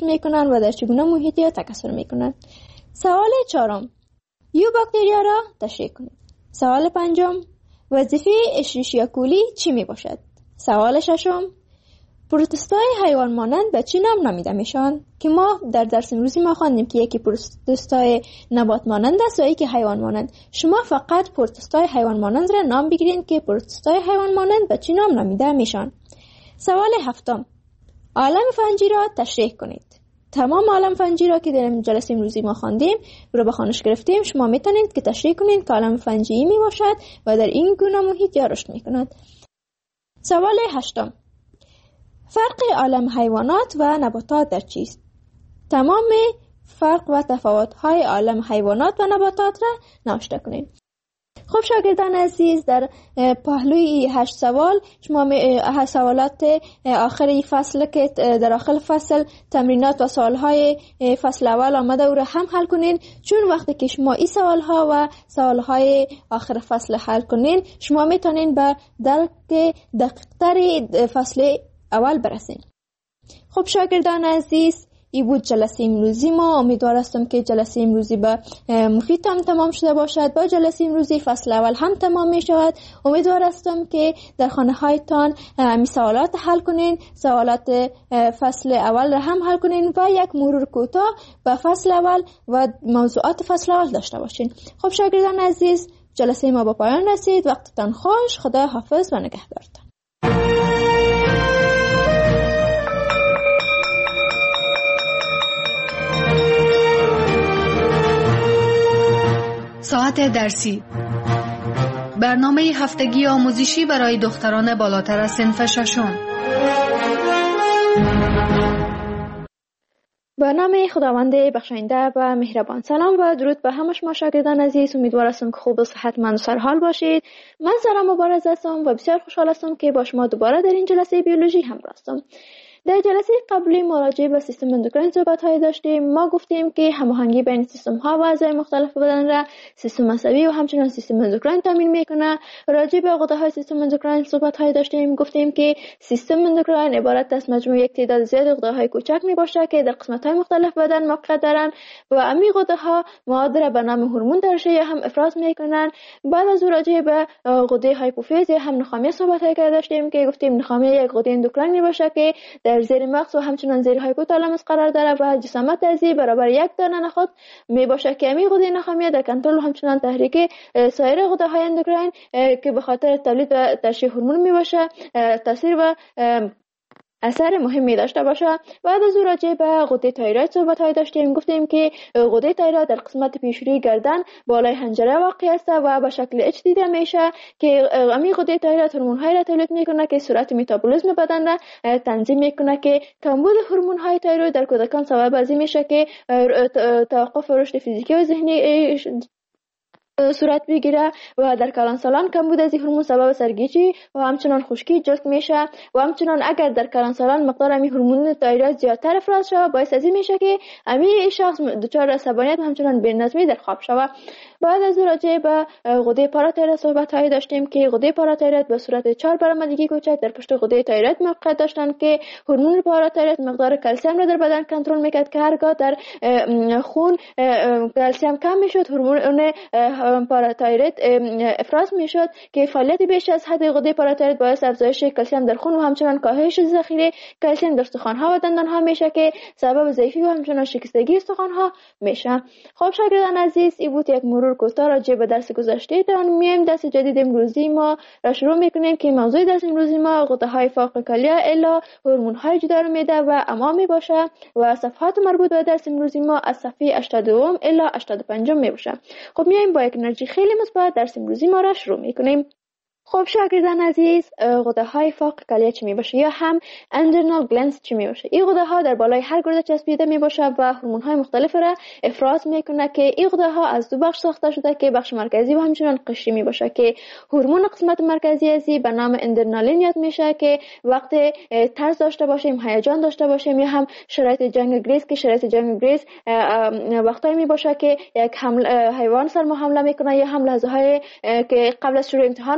رشد میکنند و در چگونه محیطی ها تکثر میکنند. سوال چهارم، یو باکتریا را تشریح کنید. سوال پنجم، وظیفه اشریشیا کولی چی می باشد؟ سوال ششم، پروتستای حیوان مانند به چی نام نامیده میشوند؟ که ما در درس امروزی ما خواندیم که یکی پروتستای نبات مانند است و یکی حیوان مانند. شما فقط پروتستای حیوان مانند را نام بگیرید که پروتستای حیوان مانند به چی نام نامیده میشوند. سوال هفتم، عالم فنجی را تشریح کنید. تمام عالم فنجی را که در جلسه امروزی ما خواندیم رو به خوانش گرفتیم، شما میتونید که تشریح کنید که عالم فنجی می باشد و در این گونه محیط یا رشد میکند. سوال هشتم، فرق عالم حیوانات و نباتات در چیست؟ تمام فرق و تفاوت‌های عالم حیوانات و نباتات را نوشته کنید. خب شاگردان عزیز، در پهلوی 8 سوال شما سوالات آخری فصل که در آخر فصل تمرینات و سوالهای فصل اول آمده او را هم حل کنین، چون وقتی که شما این سوالها و سوالهای آخر فصل حل کنین شما میتونین به درک دقیق‌تر فصل اول برسین. خب شاگردان عزیز، این بود جلسه امروزی ما. امیدوار هستم که جلسه امروزی به مفید هم تمام شده باشد. با جلسه امروزی فصل اول هم تمام می شود. امیدوار هستم که در خانه هایتان می سوالات حل کنین، سوالات فصل اول را هم حل کنین و یک مرور کوتاه به فصل اول و موضوعات فصل اول داشته باشین. خب شاگردان عزیز، جلسه ما به پایان رسید. وقتتان خوش. خدا حافظ و نگهدارتان. ساعت درسی، برنامه هفتگی آموزشی برای دختران بالاتر از صنف ششم. به نام خداوند بخشاینده و مهربان. سلام و درود به همه شما شاگردان عزیز. امیدوار هستم که خوب و صحتمند و سرحال باشید. من سارا مبارز هستم و بسیار خوشحال هستم که با شما دوباره در این جلسه بیولوژی همراه هستم. در جلسه قبلی ما راجع به سیستم اندوکراین صحبت‌های داشتیم. ما گفتیم که هماهنگی بین سیستم‌ها و اعضای مختلف بدن را سیستم عصبی و همچنین سیستم اندوکراین تامین می‌کنه. راجع به غده‌های سیستم اندوکراین صحبت‌های داشتیم. گفتیم که سیستم اندوکراین عبارت از مجموعه یک تعداد زیاد غده‌های کوچک میباشه که در قسمت‌های مختلف بدن موقع دارند و امی غده‌ها مواد را به نام هورمون ترشح یا هم افراز می‌کنند. بعد از راجع به غده هایپوفیز یا هم نخامیه صحبت‌های داشتیم که گفتیم نخامیه یک غده اندوکراین میباشه که در زیر مغز و همچنان زیر هایپوتالاموس قرار داره و جسامت عضوی برابر یک دانه نخود می باشه که امی غده نخامیه در کنترل و همچنان تحریک سایر غده های اندوکراین که به خاطر تولید و ترشح هورمون می باشه تاثیر و اثر مهمی داشته باشه. بعد از راجع به غده تایروید صحبت‌های داشتیم. گفتیم که غده تایروید در قسمت پیشروی گردن بالای حنجره واقع است و به شکل اچ دیده میشه که امی غده تایروید هورمون‌های را تولید میکنه که سرعت متابولیسم بدن را تنظیم میکنه که کمبود هورمون‌های تایروید در کودکان سبب از این میشه که توقف رشد فیزیکی و ذهنی صورت بگیره و در کلانسالان کمبود از هورمون سبب سرگیجی و همچنان خشکی جلد میشه و همچنان اگر در کلانسالان مقدار امی هورمون تایروید زیادتر افراز شود باعث از این میشه که امی شخص دچار عصبانیت و همچنان بی‌نظمی در خواب شود. بعد از راجع به غده پاراتایروید صحبت‌های داشتیم که غده پاراتایروید به صورت 4 برآمدگی کوچک در پشت غده تایروید موقع داشتن که هورمون پاراتایروید مقدار کلسیم را در بدن کنترل میکرد که هرگاه در خون کلسیم کم میشد هورمون پاراتایروید افراز میشد که فعالیت بیش از حد غده پاراتایروید باعث افزایش کلسیم در خون و همچنان کاهش ذخیره کلسیم در استخوان‌ها و دندان‌ها میشه که سبب ضعیفی و همچنان شکستگی استخوان‌ها میشه. خب شاگردان عزیز، این بود یک مرور کوتاه راجع به درس گذشته. تا میایم درس جدید امروزی ما را شروع میکنیم که موضوع درس امروزی ما غده‌های فوق کلیه الا هورمون‌های جدار میده و امامی باشه و صفحات مربوط به درس امروزی ما از صفحه 82 الا 85 میباشه. خب میایم با یک انرژی خیلی مثبت درس امروزی ما را شروع میکنیم. خب شاگردان عزیز، غده‌های فوق کلیه چی میباشه یا هم اندرنال گلندز چی میباشه؟ این غده‌ها در بالای هر گرده چسبیده میباشه و هورمون‌های مختلف را افراز میکنه که این غده‌ها از دو بخش ساخته شده که بخش مرکزی و همچنان قشری میباشه که هورمون قسمت مرکزی ازی به نام اندرنالین یاد میشه که وقتی ترس داشته باشیم، هیجان داشته باشیم یا هم شرایط جنگ گریز که شرایط جنگ گریز وقتایی میباشه که یک حیوان سر ما حمله میکنه یا هم لحظه‌های که قبل از شروع امتحان ما میباشه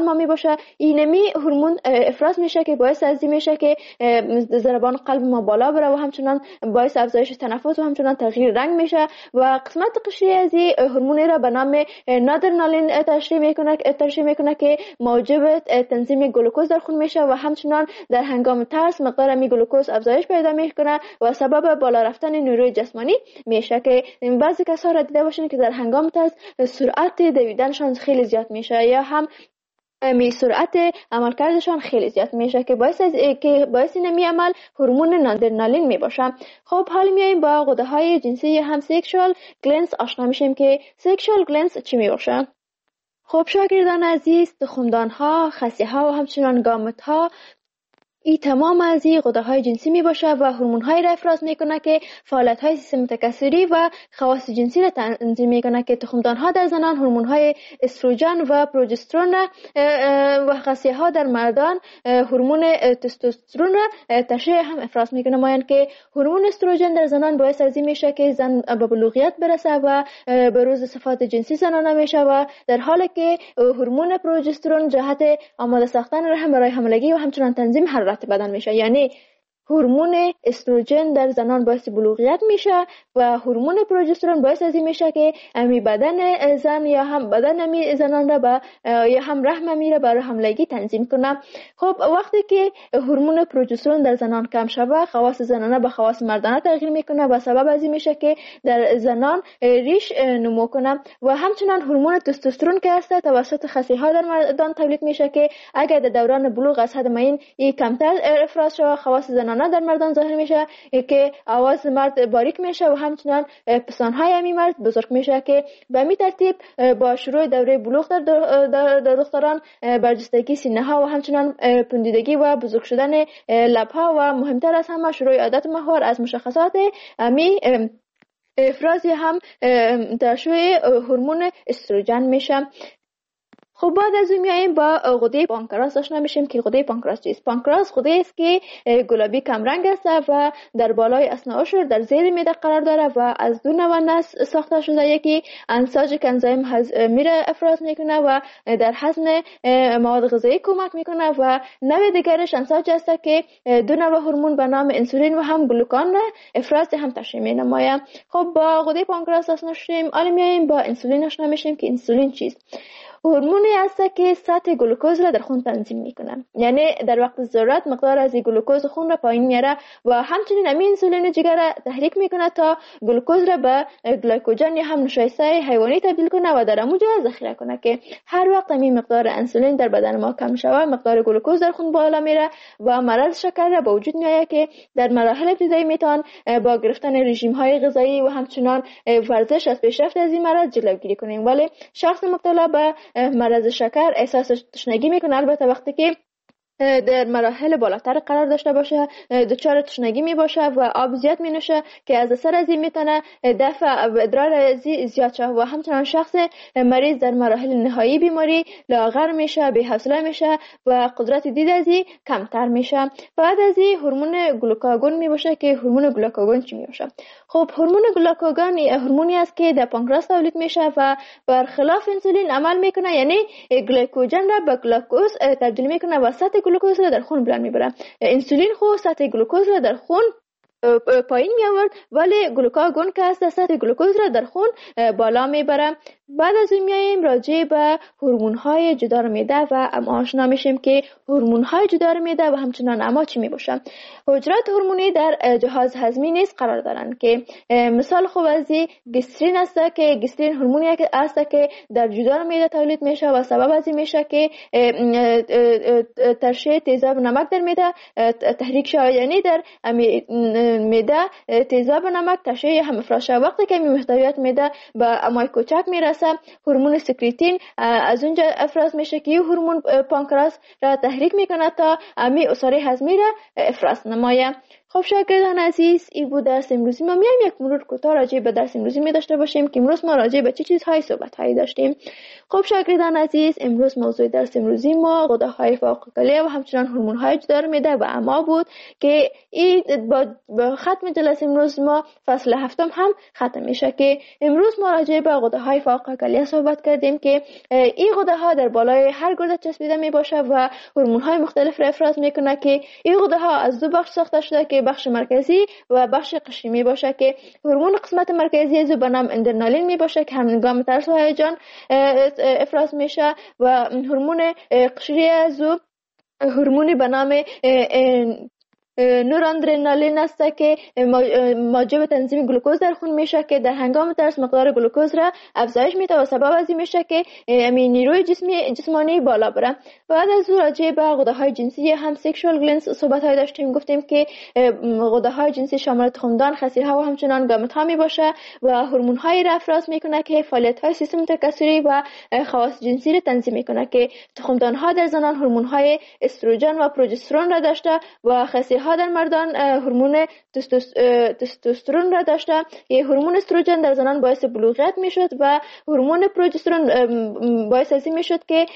باشه، اینمی هورمون افراز میشه که باعث از این میشه که ضربان قلب ما بالا بره و همچنان باعث افزایش تنفس و همچنان تغییر رنگ میشه و قسمت قشری از این هورمونی را به نام نادرنالین ترشح میکنه که موجب تنظیم گلوکوز در خون میشه و همچنان در هنگام ترس مقدار می گلوکوز افزایش پیدا میکنه و سبب بالا رفتن نیروی جسمانی میشه که بعضی کسا را دیده باشین که در هنگام ترس سرعت دویدنشان خیلی زیاد میشه یا هم سرعت عملکردشان خیلی زیاد میشه که باعث نمی عمل هورمون نادرنالین می باشه. خب حالا میایم با غده های جنسی هم سکشوال گلندز آشنا میشیم که سکشوال گلندز چی می باشه. خب شاگردان عزیز، تخمدان ها، خصیه ها و همچنان گامت ها این تمام از این غده های جنسی می باشه و هورمون های را افراز میکنه که فعالیت های سیستم تکثری و خواص جنسی را تنظیم میکنه که تخمدان ها در زنان هورمون های استروژن و پروژسترون و خصیه ها در مردان هورمون تستوسترون را ترشح هم افراز میکنه. مایند که هورمون استروژن در زنان باعث از این میشه که زن به بلوغیت برسه و بروز صفات جنسی زنانه میشه و در حالی که هورمون پروژسترون جهت آماده ساختن رحم برای حاملگی و همچنان تنظیم حرارت بدن میشه. یعنی هورمون استروژن در زنان باعث بلوغیت میشه و هورمون پروژسترون باعث از این میشه که امی بدن زن یا هم بدن امی زنان را یا هم رحم امی را برای حاملگی تنظیم کنه. خب وقتی که هورمون پروژسترون در زنان کم شوه، خواص زنانه به خواص مردانه تغییر میکنه و سبب از این میشه که در زنان ریش نمو کنه و همچنان هورمون تستوسترون که هست توسط خصیه ها در مردان تولید میشه که اگر در دوران بلوغ از حد معین کمتر افراز شوه، خواص زنانه در مردان ظاهر میشه که آواز مرد باریک میشه و همچنان پستانهای امی مرد بزرگ میشه که به همین ترتیب با شروع دوره بلوغ در دختران برجستگی سینه ها و همچنان پوندیدگی و بزرگ شدن لب ها و مهمتر از همه شروع عادت ماهوار از مشخصات امی افرازی هم ترشح هورمون استروژن میشه. خب بعد از اون میایم با غده پانکراس آشنا میشیم که غده پانکراس چیست. پانکراس غده است که گلابی کم رنگ است و در بالای اثناء عشر در زیر معده قرار داره و از دو نوع نسج ساخته شده. یکی انساج که انزیم هضمی را افراز میکنه و در هضم مواد غذایی کمک میکنه و نوع دیگرش انساج است که دو نوع هورمون به نام انسولین و هم گلوکان را افراز هم تشکیل مینماید. خب با غده پانکراس آشنا شدیم، حالا میایم با انسولین آشنا میشیم که انسولین چیست. هورمونی است که سطح گلوکوز را در خون تنظیم میکنه، یعنی در وقت ضرورت مقدار از گلوکوز خون را پایین میاره و همچنین همین انسولین جگر را تحریک میکنه تا گلوکوز را به گلیکوژن یا هم نشایسته حیوانی تبدیل کنه و در اموجه ذخیره کنه که هر وقت همین مقدار انسولین در بدن ما کم شود مقدار گلوکوز در خون بالا میره و مرض شکر را به وجود میآید که در مراحل ابتدایی میتوان با گرفتن رژیم های غذایی و همچنان ورزش از پیشرفت از این مرض جلوگیری کنیم. ولی شخص مبتلا به مرض شکر احساس تشنگی میکنه، البته وقتی که در مراحل بالاتر قرار داشته باشه دچار تشنگی می باشه و آب زیاد می نوشه که از اثر از این میتونه دفع ادرار زیاد شه و همچنان شخص مریض در مراحل نهایی بیماری لاغر میشه، بی‌حوصله میشه و قدرت دید از این کمتر میشه. بعد از این هورمون گلوکاگون می باشه که هورمون گلوکاگون چی می باشه؟ خب هورمون گلوکاگون هورمونی است که در پانکراس تولید میشه و برخلاف انسولین عمل میکنه، یعنی گلیکوژن را به گلوکوز تبدیل میکنه و سطح گلوکوز را در خون بلند میبره. انسولین خو سطح گلوکوز را در خون پایین می آورد، ولی گلوکاگون که است سطح گلوکوز را در خون بالا میبره. بعد از این میایم راجع به هورمون های جدار معده و آشنا میشیم که هورمون های جدار معده و همچنان اما چی می باشن. حجرات هورمونی در جهاز هضمی نیز قرار دارند که مثال خوب از گسترین است که گسترین هورمونی است که در جدار معده تولید میشه و سبب از این میشه که ترشح تیزاب نمک در معده تحریک شود، یعنی در معده تیزاب نمک ترشح هم افراز شود. وقتی که محتویات معده به امای کوچک میرسه هورمون سکریتین از اونجا افراز میشه که هورمون پانکراس را تحریک میکنه تا امی عصاره هضمی را افراز نماید. خب شاگردان عزیز، این بود درس امروزی ما. میایم یک مرور کوتاه راجع به درس امروزی می داشته باشیم که امروز ما راجع به چه چیزهای صحبت هایی داشتیم. خب شاگردان عزیز، امروز موضوع درس امروزی ما غده‌های فوق‌الکلیه و همچنان هورمون‌های جدار معده و اما بود که این با ختم جلسه امروز ما فصل هفتم هم ختم میشه که امروز ما راجع به غده‌های فوق‌الکلیه صحبت کردیم که این غده‌ها در بالای هر گرده چسبیده می باشه و هورمون‌های مختلف را افراز میکنه که این غده‌ها از دو بخش ساخته شده که بخش مرکزی و بخش قشری می باشه که هورمون قسمت مرکزی از به نام اندرنالین می باشه که هنگام ترس و هیجان افراز میشه و هورمون قشری از هورمونی به نام نوراندرنالین است که موجب تنظیم گلوکوز در خون میشه که در هنگام ترس مقدار گلوکوز را افزایش میده و سبب از این میشه که نیروی جسمانی بالا بره. بعد از او راجع به غده‌های جنسی هم سکشوال گلندز صحبت های داشتیم. گفتیم که غده‌های جنسی شامل تخمدان، خصی‌ها و همچنان گامت‌ها می باشه و هورمون‌هایی را افراز میکنه که فعالیت‌های سیستم تکثری و خواص جنسی را تنظیم میکنه که تخمدان‌ها در زنان هورمون‌های استروژن و پروژسترون را داشته و خصی‌ها در مردان هورمون تستوسترون را داشته. یه هورمون استروژن در زنان باعث بلوغت میشد و هورمون پروژسترون باعث از این میشد که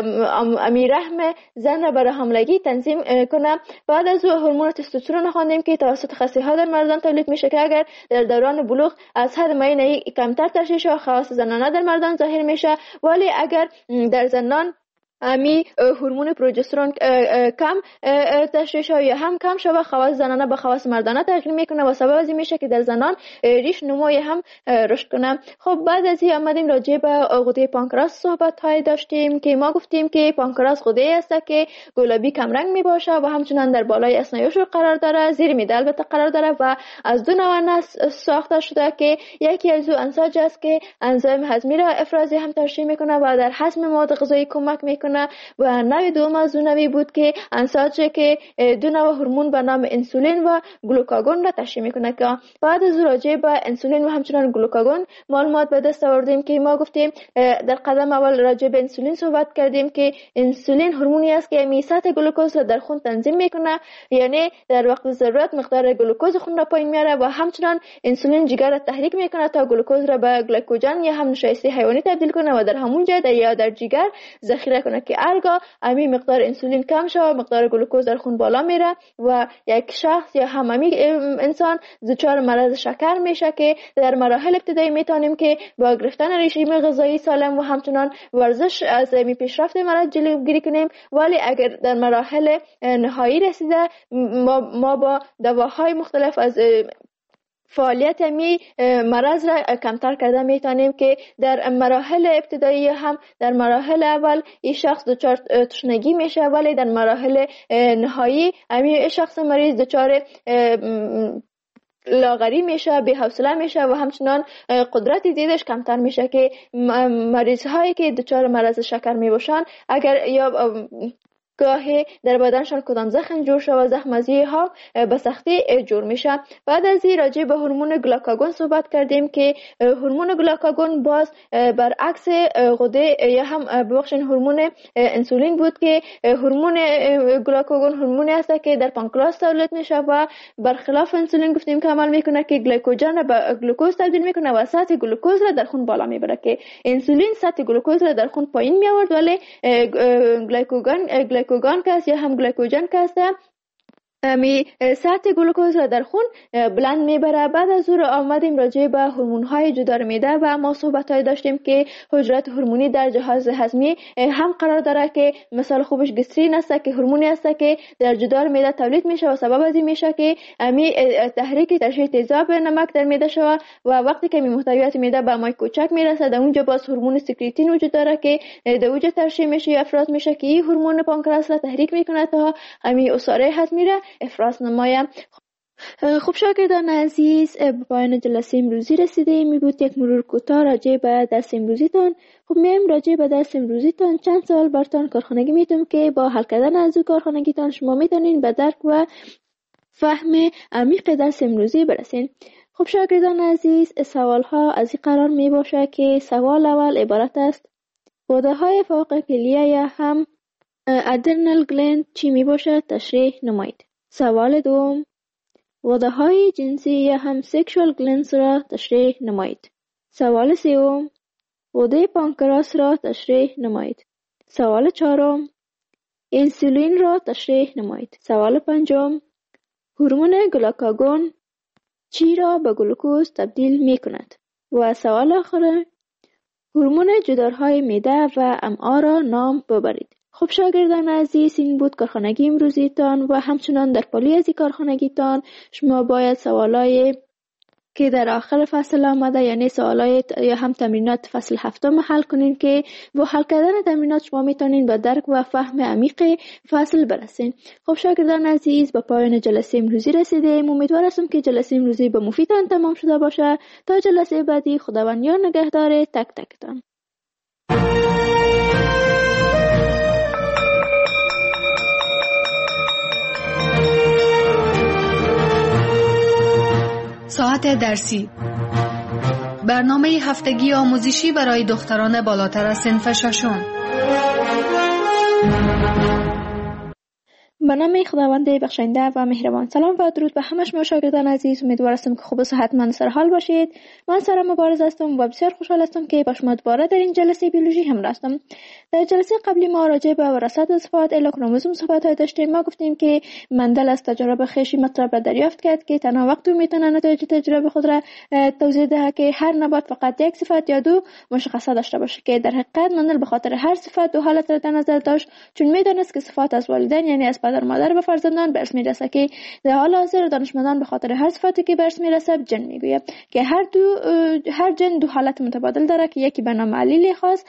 رحم زن را برای حاملگی تنظیم کنه. بعد از هورمون تستوسترون خواندیم که توسط خصی‌ها در مردان تولید میشه که اگر در دوران بلوغ از حد معین کمتر تشخیص و خواص زنانه در مردان ظاهر میشه، ولی اگر در زنان هورمون پروژسترون کم تشخیص یا هم کم شوه، خواص زنانه به خواص مردانه تغییر میکنه و سبب از این میشه که در زنان ریش نموی هم رشد کنه. خب بعد از این آمدیم راجع به غده پانکراس صحبت های داشتیم که ما گفتیم که پانکراس غده است که گلابی کم رنگ می باشه و همچنان در بالای اسنایوش قرار داره، زیر معده البته قرار داره و از دو نوع ساخته شده که یکی از او انساج است که انزیم هضمی را افرازی هم ترشح میکنه و در هضم مواد غذایی کمک میکنه و نوع دوم از اون نوعی بود که انساج که دو نوع هورمون به نام انسولین و گلوکاگون را ترشح میکنه. که بعد از راجع به انسولین و همچنان گلوکاگون معلومات به دست آوردیم که ما گفتیم در قدم اول راجع به انسولین صحبت کردیم که انسولین هورمونی است که سطح گلوکوز را در خون تنظیم میکنه، یعنی در وقت ضرورت مقدار گلوکوز خون را پایین میاره و همچنان انسولین جگر را تحریک میکنه تا گلوکوز را به گلیکوژن یا هم نشایسته حیوانی تبدیل کنه و در همون جای یا در جگر ذخیره کنه که هرگاه مقدار انسولین کم شود مقدار گلوکوز در خون بالا میره و یک شخص یا هم انسان دچار مرض شکر میشه که در مراحل ابتدایی میتونیم که با گرفتن رژیم غذایی سالم و همچنان ورزش از پیشرفت مرض جلوگیری کنیم، ولی اگر در مراحل نهایی رسیده ما با دواهای مختلف از فعالیت مرض را کمتر کرده میتونیم که در مراحل ابتدایی هم در مراحل اول این شخص دچار تشنگی میشه، ولی در مراحل نهایی این شخص مریض دچار لاغری میشه، بی حوصله میشه و همچنان قدرت دیدش کمتر میشه که مریض هایی که دچار مرض شکر میباشن اگر یا گاهی در بدنشان کدام زخم جور شود و زخم از ها به سختی جور میشه. بعد از این راجع به هورمون گلوکاگون صحبت کردیم که هورمون گلوکاگون باز برعکس غده یا هم ببخشید هورمون انسولین بود که هورمون گلوکاگون هورمونی است که در پانکراس تولید میشه و برخلاف انسولین گفتیم که عمل میکنه که گلیکوژن را به گلوکوز تبدیل میکنه و سطح گلوکوز را در خون بالا میبره که انسولین سطح گلوکوز را در خون پایین میآورد، ولی گلیکوژن یا هم گلیکوژن که است سطح گلوکوز را در خون بلند میبره. بعد از او آمدیم راجع به هورمون‌های جدار معده و ما صحبت‌های داشتیم که حجرات هورمونی در جهاز هضمی هم قرار داره که مثال خوبش گسترین است که هورمونی است که در جدار معده تولید میشه و سبب از این میشه که تحریک ترشح تیزاب نمک در معده شود و وقتی که محتویات معده به مای کوچک میرسه در اونجا باز هورمون سکریتین وجود داره که در اونجا ترشح میشه یا افراز میشه که این هورمون پانکراس را تحریک میکنه تا عصاره هضمی را افراز نمایم. خب شاگردان عزیز، به پایان جلسه امروزی رسیده. می بود یک مرور کوتاه راجع به درس امروزیتان. خب میم راجع به درس امروزیتان چند سوال براتون کارخانگی میتونم که با حل کردن از او کارخانگیتان شما میتونین به درک و فهم عمیق درس امروزی برسین. خب شاگردان عزیز، سوال ها از این قرار می باشه که سوال اول عبارت است: غده های فوق کلیه یا هم ادرنال گلند چی می باشه؟ تشریح نمایید. سوال دوم: غده‌های جنسی یا هم سکشوال گلندز را تشریح نمایید. سوال سوم، غده پانکراس را تشریح نمایید. سوال چهارم، انسولین را تشریح نمایید. سوال پنجم، هورمون گلوکاگون چی را به گلوکوز تبدیل می کند؟ و سوال آخر، هورمون جدارهای معده و امعا را نام ببرید. خب شاگردان عزیز، این بود کارخانگی امروزیتان و همچنان در پالی از این کارخانگیتان شما باید سوالای که در آخر فصل آمده یعنی سوالای یا هم تمرینات فصل هفتم حل کنین که با حل کردن تمرینات شما میتونین به درک و فهم عمیق فصل برسین. خب شاگردان عزیز، به پایان جلسه امروزی رسیدیم. امیدوار هستم که جلسه امروزی به مفیدتان تمام شده باشه. تا جلسه بعدی، خداوند یار نگهدار تک تکتان. ساعت درسی، برنامه هفتگی آموزشی برای دختران بالاتر از صنف ششم. به نام خداوند بخشنده و مهربان. سلام و درود به همه شما شاگردان عزیز. امیدوار هستم که خوب و صحتمند و سرحال باشید. من سارا مبارز هستم و بسیار خوشحال هستم که با شما دوباره در این جلسه بیولوژی همراه هستم. در جلسه قبلی ما راجع به وراثت و صفات الکروموزوم صحبت داشتیم. ما گفتیم که مندل از تجربه خویش مطلب را دریافت کرد که تنها وقت میتونه نتایج تجربه خود را توضیح دهد که هر نبات فقط یک صفت یا دو مشخصه داشته باشه، که در حقیقت مندل به خاطر هر صفت دو حالت را در نظر داشت، چون میدانست که صفات از والدین یعنی از پدر مادر به فرزندان به ارث میرسه، که در حال حاضر دانشمندان به خاطر هر صفتی که به ارث میرسه جن میگوید که هر جن دو حالت متبادل داره که یکی به نام علیل خاص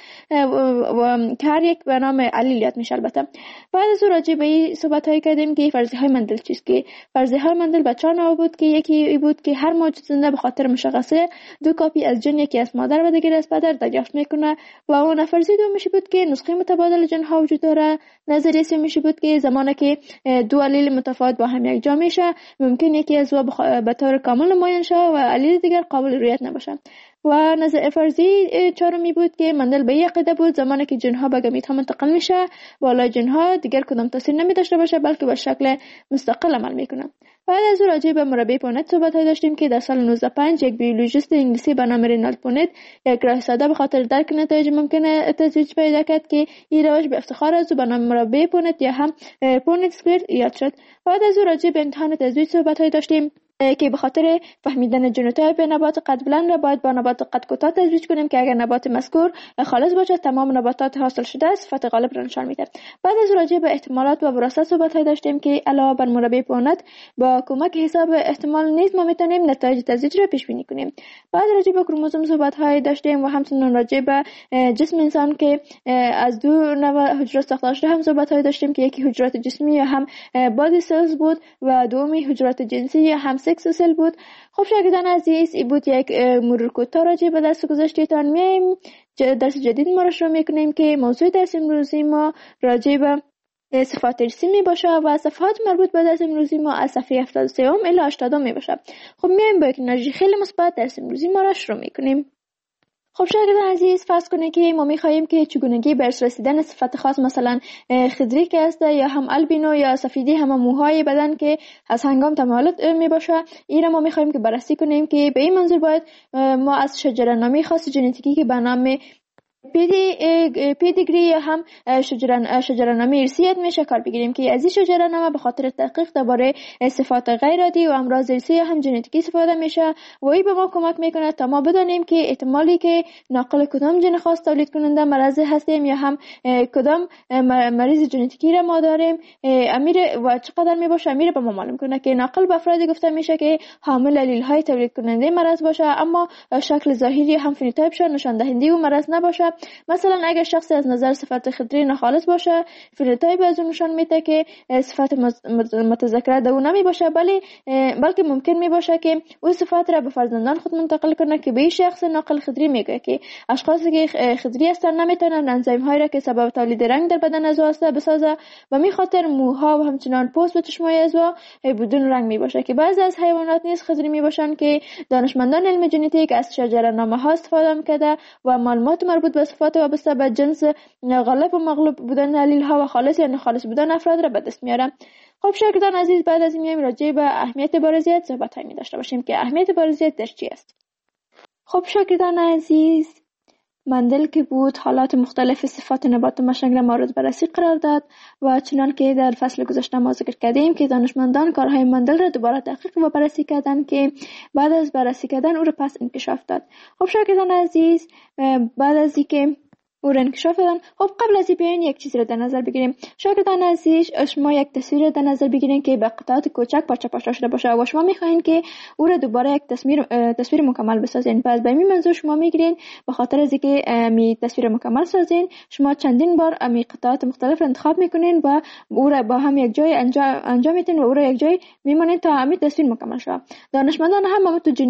و که هر یک به نام علیلیت میشه. البته بعد از راجع به این صحبت های کردیم که فرضیه های مندل چیست، که فرضیه های مندل به چهار نوع بود که یکی بود که هر موجود زنده به خاطر مشخصه دو کاپی از جن، یکی از مادر و دیگری از پدر، دریافت میکنه. و اون فرضیه دوم بود که نسخه متبادل جن ها وجود داره. نظریه سوم بود که زمانی که دو علیل متفاوت با هم یک جا میشه، ممکن یکی از به طور کامل نمایان شه و علیل دیگر قابل رؤیت نباشه. و نظر فرضی چهارمی بود که مندل به یک عقیده بود زمانی که جنها به گمیت ها منتقل میشه، بالای جنها دیگر کدام تاثیر نمی داشته باشه بلکه به شکل مستقل عمل میکنه. بعد از اون راجع به مربع پونت صحبت داشتیم که در سال 1905 یک بیولوژیست انگلیسی به نام رینالد پونت یک راه ساده به خاطر درک نتایج ممکن تزویج پیدا کرد که این روش به افتخار از او به نام مربع پونت یا هم پونت اسکوئر یاد شد. بعد از اون راجع به امتحان تزویج صحبت داشتیم که به خاطر فهمیدن ژنوتایپ نبات قد بلند را باید با نبات قد کوتاه تزویج کنیم که اگر نبات مذکور خالص باشد تمام نباتات حاصل شده صفت غالب را نشان میده. بعد از راجع به احتمالات و وراثت صحبت داشتیم که علاوه بر مربع پونت با کمک حساب احتمال نیز ما میتونیم نتایج تزویج را پیش بینی کنیم. بعد راجع به کروموزوم صحبت داشتیم و همچنین راجع به جسم انسان که از دو نوع حجرات ساخته شده هم صحبت داشتیم که یکی حجرات جسمی یا هم بادی سلز بود و دومی حجرات جنسی یا هم سکس سل بود. خب شاگردان عزیز، این بود یک مرور کوتاه راجع به درس گذشته‌تان. میایم درس جدید ما را شروع میکنیم که موضوع درس امروزی ما راجع به صفات ارثی می باشه و صفات مربوط به درس امروزی ما از صفحه 73 الی 80 می باشه. خب میایم با یک انرژی خیلی مثبت درس امروزی ما را شروع میکنیم. خب شاگردان عزیز، فرض کنید که ما می‌خواهیم که چگونگی به ارث رسیدن صفت خاص مثلا خضری که است یا هم البینو یا سفیدی هم موهای بدن که از هنگام تمالد میباشه، این را ما می‌خواهیم که بررسی کنیم که به این منظور باید ما از شجره نامی خاص ژنتیکی که به نام پیدیگری یا هم شجره نامی ارثیت میشه کار بگیریم که از این شجره نامه به خاطر تحقیق درباره صفات غیر عادی و امراض ارثی یا هم ژنتیکی استفاده میشه و این به ما کمک میکنه تا ما بدانیم که احتمالی که ناقل کدام ژن خاص تولید کننده مرض هستیم یا هم کدام مریض ژنتیکی را ما داریم امیر و چقدر میباشه. امیر به ما معلوم کنه که ناقل به افرادی گفته میشه که حامل الیل های تولید کننده مرض باشه اما شکل ظاهری هم فنوتایپشون نشان دهنده و مرض نباشه. مثلا اگر شخصی از نظر صفت خضری ناخالص باشه، فنوتایپ از اون نشان میده که صفت متذکره در اون نمی باشه، بلکه ممکن می باشه که اون صفات را به فرزندان خود منتقل کنه که به این شخص ناقل خضری میگه که اشخاصی که خضری هستن نمیتونن انزیم هایی را که سبب تولید رنگ در بدن از واسطه بسازه و می خاطر موها و همچنان پوست و چشمای از بدون رنگ می باشه که بعضی از حیوانات نیز خضری می باشن که دانشمندان علم ژنتیک از شجره نامه ها استفاده میکرده و معلومات مربوط به و صفات وابسته به جنس غالب و مغلوب بودن علیل ها و خالص یا ناخالص بودن افراد را به دست میاره. خب شاگردان عزیز، بعد از این میایم راجع به اهمیت بارزیت صحبت می داشته باشیم که اهمیت بارزیت در چی است. خب شاگردان عزیز، مندل که بود حالات مختلف صفات نبات و مشنگ را مورد بررسی قرار داد و چنان که در فصل گذشته ما ذکر کردیم که دانشمندان کارهای مندل را دوباره تحقیق و بررسی کردند که بعد از بررسی کردن او را پس انکشاف داد. خب شاگردان عزیز، بعد از اینکه او را انکشاف دادن، خب قبل از این بیاین یک چیزی را در نظر بگیریم. شاگردان عزیز، شما یک تصویر در نظر بگیرین که به قطعات کوچک پارچه پارچه شده باشه و شما میخواین که او را دوباره یک تصویر مکمل بسازین. پس به این منظور شما میگیرین به خاطر از اینکه می تصویر مکمل سازین، شما چندین بار می قطعات مختلف را انتخاب میکنین و او را با هم یک جای انجام میدین و او را یک جای میمونین تا همین تصویر مکمل شه. دانشمندان هم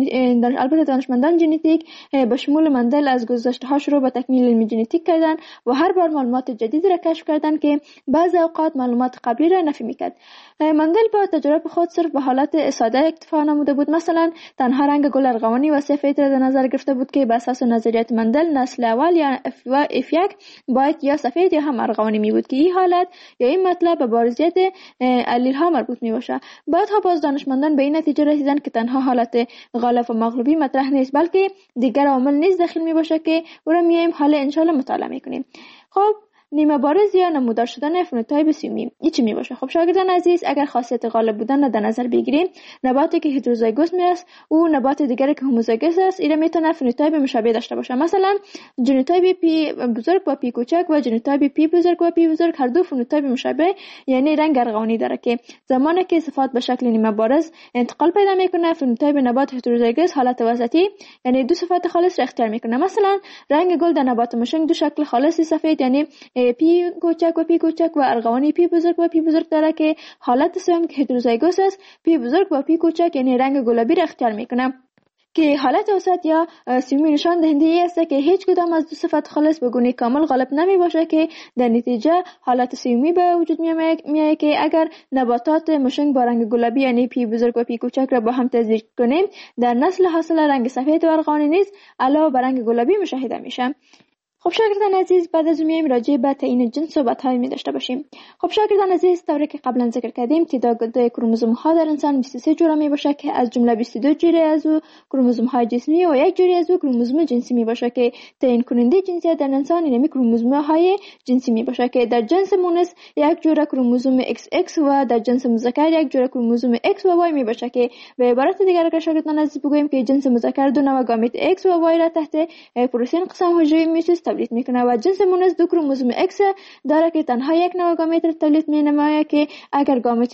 البته دانشمندان ژنتیک به شمول مندل از گذشته ها شروع به تکمیل علم ژنتیک کردن و هر بار معلومات جدید را کشف کردن که بعضی اوقات معلومات قبلی را نفی میکرد. مندل با تجربه خود صرف به حالت ساده اکتفا نموده بود. مثلا تنها رنگ گل ارغوانی و سفید را در نظر گرفته بود که بر اساس نظریات مندل نسل اول یا F1 باید یا سفید یا هم ارغوانی می بود که این حالت یا این مطلب به بارزیت علیل ها مربوط می باشه. بعدها باز دانشمندان به این نتیجه رسیدند که تنها حالت غالب و مغلوبی مطرح نیست، بلکه دیگر عوامل نیز داخل می باشه که او را میایم حالا ان شاء الله مطالعه میکنیم. خب نیمه بارز یا نمودار شدن فنوتایپ سیومی این چی می باشه؟ خب شاگردان عزیز، اگر خاصیت غالب بودن را در نظر بگیریم، نباتی که هتروزایگوس است او نبات دیگری که هوموزایگوس است اینا میتونه فنوتایپ مشابه داشته باشه. مثلا ژنوتایپ پی بزرگ و پی کوچک و ژنوتایپ پی بزرگ و پی بزرگ هر دو فنوتایپ مشابه یعنی رنگ ارغوانی داره که زمانی که صفات به شکل نیمه بارز انتقال پیدا میکنه، فنوتایپ نبات هتروزایگوس حالت وسطی یعنی دو صفات خالص را اختیار میکنه. مثلا رنگ گل در نبات مشنگ دو شکل خالص سفید یعنی پی کوچک و پی کوچک و ارغوانی پی بزرگ و پی بزرگ داره که حالت سوم که هتروزایگوس است، پی بزرگ و پی کوچک یعنی رنگ گلابی را اختیار میکنه که حالت وسط یا سیومی نشان دهنده ای است که هیچ کدام از دو صفت خالص به گونه کامل غالب نمی باشه که در نتیجه حالت سیومی به وجود میاد که اگر نباتات مشنگ با رنگ گلابی یعنی پی بزرگ و پی کوچک را با هم تزریق کنیم، در نسل حاصل رنگ سفید و ارغوانی نیز علاوه بر رنگ گلابی مشاهده میشه. خب شاگردان عزیز، بعد از میایم راجع به تعیین جنس صحبت‌های می داشته باشیم. خب شاگردان عزیز، طوری که قبلا ذکر کردیم تعداد کروموزوم ها در انسان 23 جوره می باشه که از جمله 22 جوره از او کروموزوم های جسمی و یک جوره از او کروموزوم جنسی می باشه که تعیین کننده جنسیت در انسان اینمی کروموزوم های جنسی می باشه که در جنس مونس یک جوره کروموزوم XX و در جنس مذکر یک جوره کروموزوم X و Y می باشه که به عبارت دیگر اگر شاگردان عزیز بگوییم که جنس مذکر دو نوع گامیت X و Y را تحت پروتئین قسم حجره میتوس تولید میکنه و جنس مونس دو کروموزوم X داره که تنها یک نوع گامیت را تولید مینماید که اگر گامیت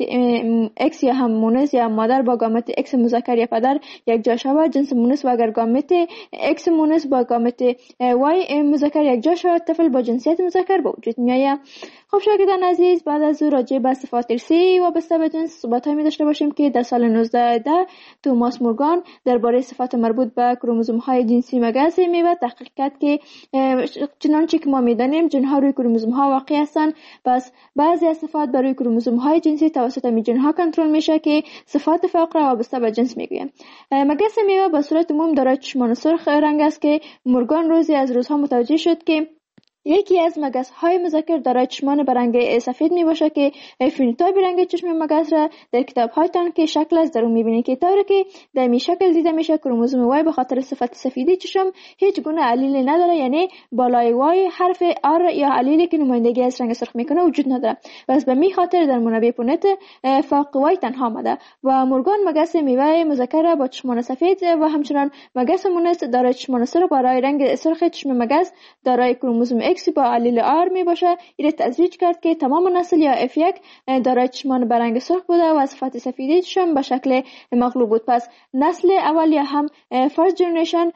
X یا هم مونس یا مادر با گامیت X مذکر یا پدر یک جا شود جنس مونس و اگر گامیت X مونس با گامیت Y مذکر یک جا شود طفل با جنسیت مذکر به وجود میآید. خب شاگردان عزیز، بعد از راجع به صفات ارثی وابسته به جنس صحبت‌هایی می داشته باشیم که در سال 1910 توماس مورگان درباره صفات مربوط به کروموزوم‌های جنسی مگس میوه تحقیق کرد که چنانچه که ما می‌دانیم جن‌ها روی کروموزوم‌ها واقع هستند، پس بعضی از صفات بر روی کروموزوم‌های جنسی توسط می جن‌ها کنترل میشه که صفات فقره وابسته به جنس میگویم. مگس میوه به صورت عموم دارای چشمان سرخ رنگ است که مورگان روزی از روزها متوجه شد که یکی از مگس های مذکر دارای چشمان به رنگ سفید می باشه که فنوتایپ رنگ چشم مگس را در کتاب هایتان که شکل از درون می بینید که طوری که در می شکل دیده میشه کروموزوم وای به خاطر صفت سفیدی چشم هیچ گونه علیلی نداره، یعنی بالای وای حرف آر یا علیلی که نمایندگی از رنگ سرخ میکنه وجود نداره. بس به می خاطر در منابع پونت فاق وای تنها آمده و مورگان مگس میوه مذکر با چشمان سفید و همچنان مگس مونس دارای چشمان سرخ برای رنگ سرخ چشم مگس دارای کروموزوم X با علیل R می باشه. این تزریق کرد که تمام نسل یا F1 دارای چشمان به رنگ سرخ بوده و صفت سفیدی چشم به شکل مغلوب بود. پس نسل اول یا هم فرست جنریشن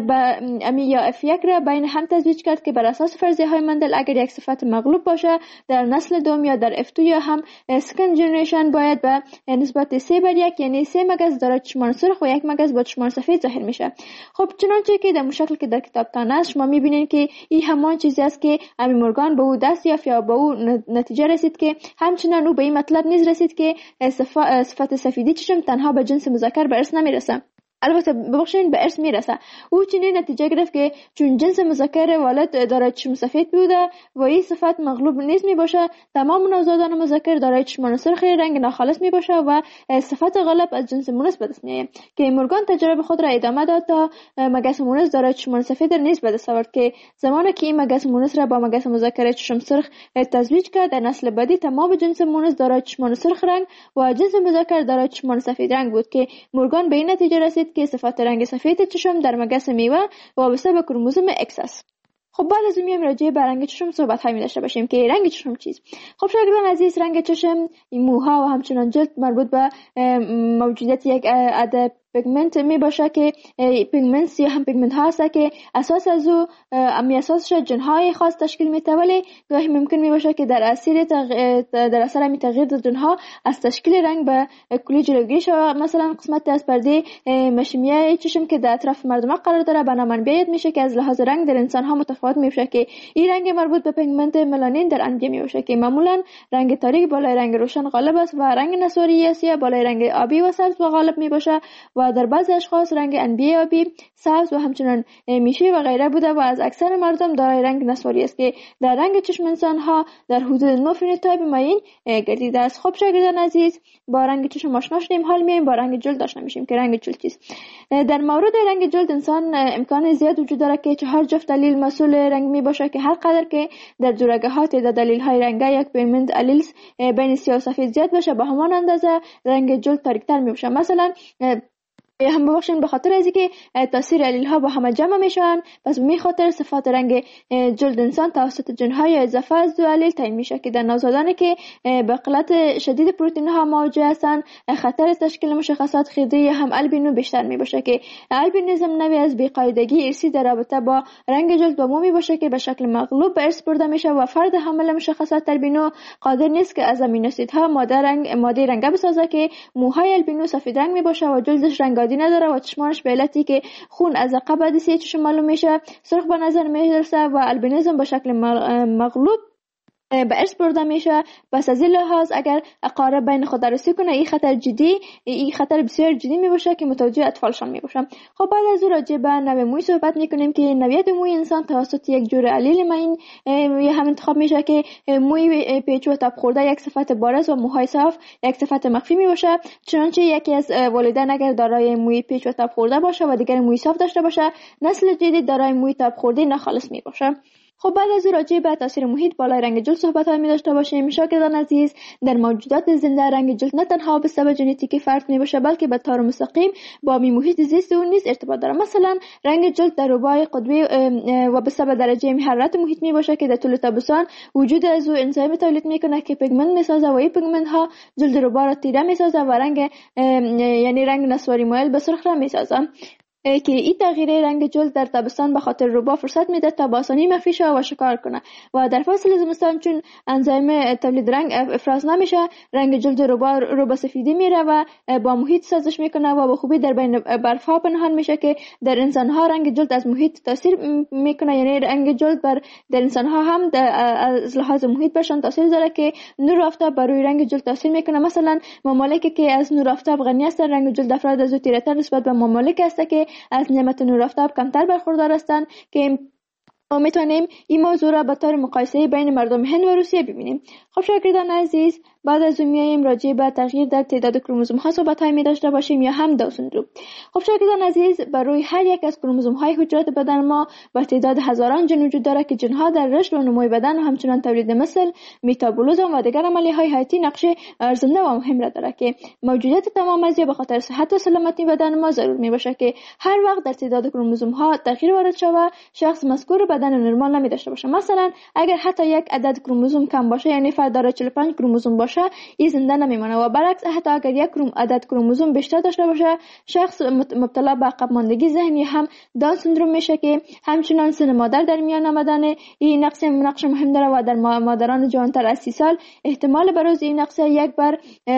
یا F1 را بین هم تزریق کرد که بر اساس فرضیه های مندل اگر یک صفت مغلوب باشه در نسل دوم یا در F2 یا هم سکند جنریشن باید به نسبت 3:1 یعنی 3 مگس دارای چشمان سرخ و یک مگس با چشمان سفید ظاهر میشه. خب چنانچه که در شکل که در کتابتان است شما میبینید که این همان چیزی است که امی مورگان به او دست یافت یا به او نتیجه رسید که همچنان او به این مطلب نیز رسید که صفت سفیدی چشم تنها به جنس مذکر به ارث نمیرسه. البته ببخشید به ارث میرسه. او چنین نتیجه گرفت که چون جنس مذکر والد دارای چشم سفید بوده و این صفت مغلوب نیست می باشه، تمام نوزادان مذکر دارای چشمان سرخ رنگ ناخالص می باشه و صفت غالب از جنس مونس به دست میاد. که مورگان تجربه خود را ادامه داد تا مگس مونس دارای چشمان سفید نیز به دست آورد که زمانی که این مگس مونس را با مگس مذکر چشم سرخ تزویج کرد، در نسل بعدی تمام جنس مونس دارای چشمان سرخ رنگ و جنس مذکر دارای چشمان سفید رنگ بود که مورگان به این نتیجه رسید که صفت رنگ سفید چشم در مگس میوه وابسته به کروموزوم X است. خب بعد از اون میایم راجع به رنگ چشم صحبت هایی داشته باشیم که رنگ چشم چیست. خب شاگردان عزیز، رنگ چشم، موها و همچنان جلد مربوط به موجودیت یک عده پیگمنت می باشه که پیگمنت یا هم پیگمنت ها هست که اساس از او اساسش جنهای خاص تشکیل میده، ولی گاهی ممکن می باشه که در اثر می تغییر جنها از تشکیل رنگ به کلی جلوگیری شود. مثلا قسمت از پرده مشیمیه چشم که در اطراف مردم قرار داره به نام انبیه یاد میشه که از لحاظ رنگ در انسان ها متفاوت می باشه که این رنگ مربوط به پیگمنت ملانین در انبیه می باشه که معمولا رنگ تاریک بالای رنگ روشن غالب است و رنگ نسواری یا سیاه بالای رنگ آبی و سبز و غالب می باشه و در بعضی اشخاص رنگ انبیه آبی، سبز و همچنان میشه و غیره بوده و از اکثر مردم دارای رنگ نسواری است که در رنگ چشم انسان ها در حدود 9 فنوتایپ معین گردیده است. خب شاگردان عزیز، با رنگ چشم آشنا شدیم، حال میایم با رنگ جلد آشنا میشیم که رنگ جلد چیست. در مورد رنگ جلد انسان امکان زیاد وجود داره که 4 جفت دلیل مسئول رنگ می باشه که هر قدر که در جورگه ها تعداد دلیل های رنگ یک پیگمنت الیلز بین سیاه و سفید زیاد باشه به همان اندازه رنگ جلد تاریک‌تر می باشه. مثلا هم ببخشید به خاطر از اینکه تاثیر الیل ها با هم جمع میشن، پس به خاطر صفات رنگ جلد انسان توسط جنهای اضافه از دو الیل تعیین میشه که در نوزادانی که به قلت شدید پروتئین ها مواجه هستند خطر تشکیل مشخصات خیره یا هم البینو بیشتر میباشه که البینیسم نوعی از بیقاعدگی ارثی در رابطه با رنگ جلد با مومی باشه که به شکل مغلوب به ارث برده میشه و فرد حامل مشخصات البینو قادر نیست که از امینو اسیدها ماده رنگ بسازه که موهای البینو سفید رنگ میباشه و جلدش رنگ نداره و چشمانش به علتی که خون از عقب عدسه چشم معلوم میشه سرخ به نظر میرسه و البینیزم به شکل مغلوب به ارث برده میشه. پس از این لحاظ اگر اقارب بین خود عروسی کنه این خطر بسیار جدی می باشه که متوجه اطفالشان می باشه. خب بعد از اون راجع به نوع موی صحبت میکنیم که نوعیت موی انسان توسط یک جور الیل معین هم انتخاب میشه که موی پیچ و تاب خورده یک صفت بارز و موهای صاف یک صفت مخفی می باشه. چنانچه یکی از والدین اگر دارای موی پیچ و تاب خورده باشه و دیگر موی صاف داشته باشه، نسل جدید دارای موی تاب خورده ناخالص می باشه. خب بعد از راجع به تاثیر محیط بالای رنگ جلد صحبت های می داشته باشیم. شاگردان عزیز، در موجودات زنده رنگ جلد نه تنها به سبب ژنتیکی فرق می باشه بلکه به طور مستقیم با محیط زیست اون نیز ارتباط داره. مثلا رنگ جلد در رباعی قطبی و به سبب درجه حرارت محیط می باشه که در طول تابستان وجود از او انزیم تولید میکنه که پیگمنت میسازه و این پیگمنت ها جلد رباع را تیره میسازه و رنگ یعنی رنگ نسواری مایل به سرخ را میسازه که این تغییر رنگ جلد در تابستان به خاطر رباع فرصت میده تا با آسانی مخفی شه و شکار کنه و در فصل زمستان چون انزیم تولید رنگ افراز نمیشه رنگ جلد رباع سفیدی میره و با محیط سازش میکنه و به خوبی در بین برف ها پنهان میشه که در انسان ها رنگ جلد از محیط تاثیر میکنه، یعنی رنگ جلد در انسان ها هم از لحاظ محیط برشان تاثیر داره که نور آفتاب بر روی رنگ جلد تاثیر میکنه. مثلا ممالکی که از نور آفتاب غنی هستند رنگ جلد افراد از او تیره‌تر نسبت به ممالک است که از نعمت نور آفتاب کمتر برخوردار هستند که میتونیم این موضوع را به طور مقایسه بین مردم هند و روسیه ببینیم. خب شاگردان عزیز، بعد از اون میایم راجع به تغییر در تعداد کروموزوم ها صحبت های می داشته باشیم یا هم داون سندروم. خب شاگردان عزیز، بر روی هر یک از کروموزوم های حجرات بدن ما با تعداد هزاران ژن وجود داره که ژن ها در رشد و نمو بدن و همچنان تولید مثل، متابولیسم و دیگر عملی های حیاتی نقش ارزنده و مهم را داره که موجودیت تمام از به خاطر صحت و سلامتی بدن ما ضرور می باشه که هر وقت در تعداد کروموزوم ها تغییر وارد شود شخص مذکور بدن نرمال نمی داشته باشه. مثلا اگر حتی یک عدد کروموزوم کم باشه، یعنی فرد داره 45 کروموزوم باشه، این زنده نمیمونه و برعکس حتی اگر یک عدد کروموزوم بیشتر داشته باشه شخص مبتلا به عقب ماندگی ذهنی هم داون سندروم میشه که همچنان سن مادر در میان آمدن این نقش مهم داره و در مادران جوانتر از 30 سال احتمال بروز این نقص 1 بر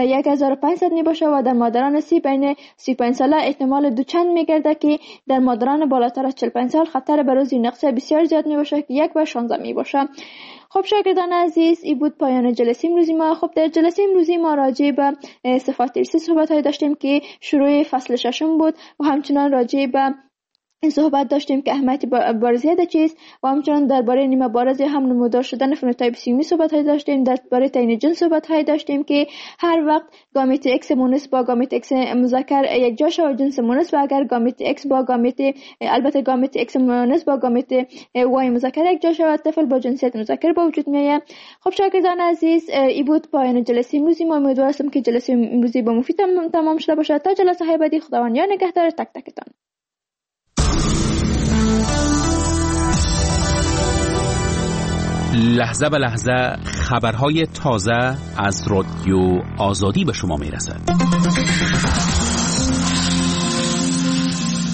1500 می باشه و در مادران بین 35 ساله احتمال دو چند میگرده که در مادران بالاتر از 45 سال خطر بروز این نقص بسیار زیاد می باشه که 1 بر 16 می باشه. خب شاگردان عزیز، این بود پایان جلسه امروزی ما. خب در جلسه امروزی ما راجع به صفات ارثی صحبت داشتیم که شروع فصل ششم بود و همچنان راجع به این صحبت داشتیم که اهمیت بارزیت چیست و همچنان درباره نیمه بارز هم نمودار شدن فنوتایپ سیومی صحبت داشتیم. درباره تعیین جنس صحبت داشتیم که هر وقت گامیت ایکس مونس با گامیت ایکس مذکر یک جا شود جنس مونس و اگر گامیت ایکس با گامیت ایکس مونس با گامیت وای مذکر یک جا شود طفل با جنسیت مذکر به وجود میآید. خب شاگردان عزیز، این بود پایان جلسه امروزی ما. امیدوارم که جلسه امروزی با مفید تمام شده باشد. تا جلسه های بعدی خداوند یار نگهدار تک تکتان. لحظه به لحظه خبرهای تازه از رادیو آزادی به شما میرسد.